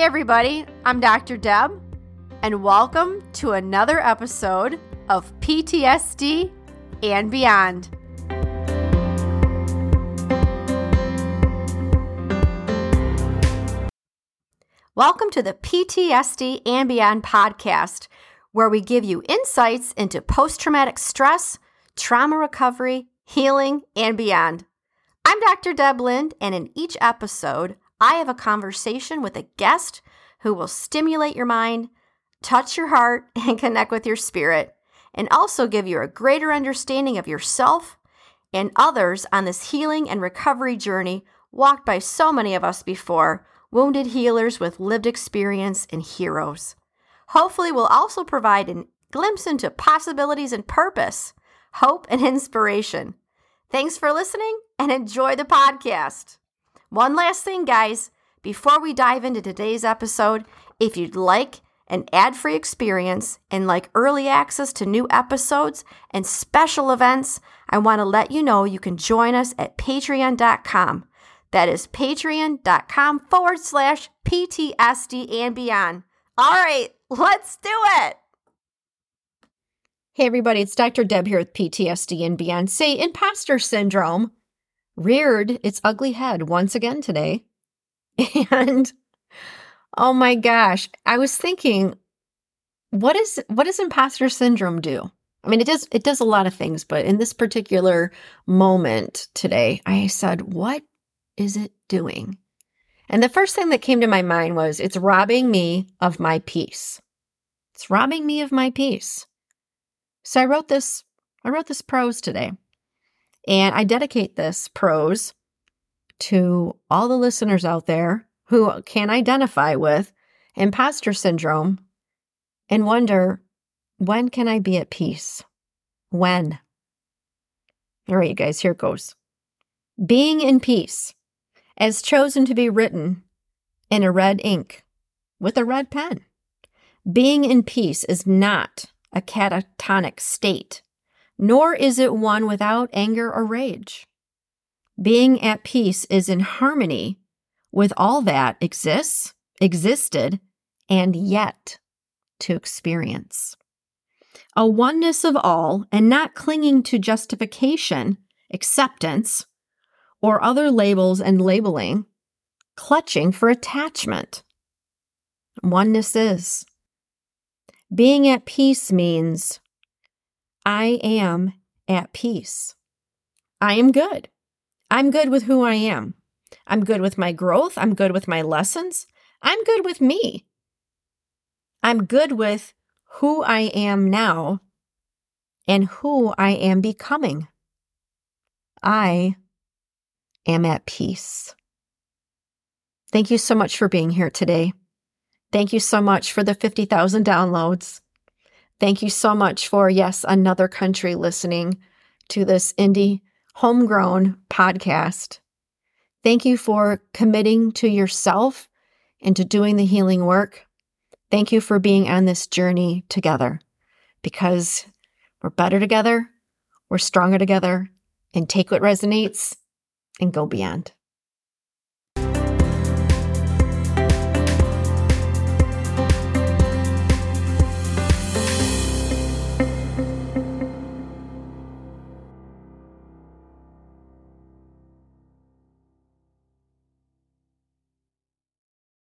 everybody, I'm Dr. Deb, and welcome to another episode of PTSD and Beyond. Welcome to the PTSD and Beyond podcast, where we give you insights into post-traumatic stress, trauma recovery, healing, and beyond. I'm Dr. Deb Lind, and in each episode, I have a conversation with a guest who will stimulate your mind, touch your heart, and connect with your spirit, and also give you a greater understanding of yourself and others on this healing and recovery journey walked by so many of us before, wounded healers with lived experience and heroes. Hopefully, we'll also provide a glimpse into possibilities and purpose, hope, and inspiration. Thanks for listening and enjoy the podcast. One last thing, guys, before we dive into today's episode, if you'd like an ad-free experience and like early access to new episodes and special events, I want to let you know you can join us at patreon.com. That is patreon.com/PTSD and Beyond. All right, let's do it. Hey, everybody, it's Dr. Deb here with PTSD and Beyond. Say, imposter syndrome reared its ugly head once again today. And oh my gosh, I was thinking, what does imposter syndrome do? I mean, it does a lot of things, but in this particular moment today, I said, what is it doing? And the first thing that came to my mind was, it's robbing me of my peace. It's robbing me of my peace. So I wrote this prose today. And I dedicate this prose to all the listeners out there who can identify with imposter syndrome and wonder, when can I be at peace? When? All right, you guys, here it goes. Being in peace, as chosen to be written in a red ink with a red pen. Being in peace is not a catatonic state, nor is it one without anger or rage. Being at peace is in harmony with all that exists, existed, and yet to experience. A oneness of all and not clinging to justification, acceptance, or other labels and labeling, clutching for attachment. Oneness is. Being at peace means I am at peace. I am good. I'm good with who I am. I'm good with my growth. I'm good with my lessons. I'm good with me. I'm good with who I am now and who I am becoming. I am at peace. Thank you so much for being here today. Thank you so much for the 50,000 downloads. Thank you so much for, yes, another country listening to this indie homegrown podcast. Thank you for committing to yourself and to doing the healing work. Thank you for being on this journey together, because we're better together, we're stronger together, and take what resonates and go beyond.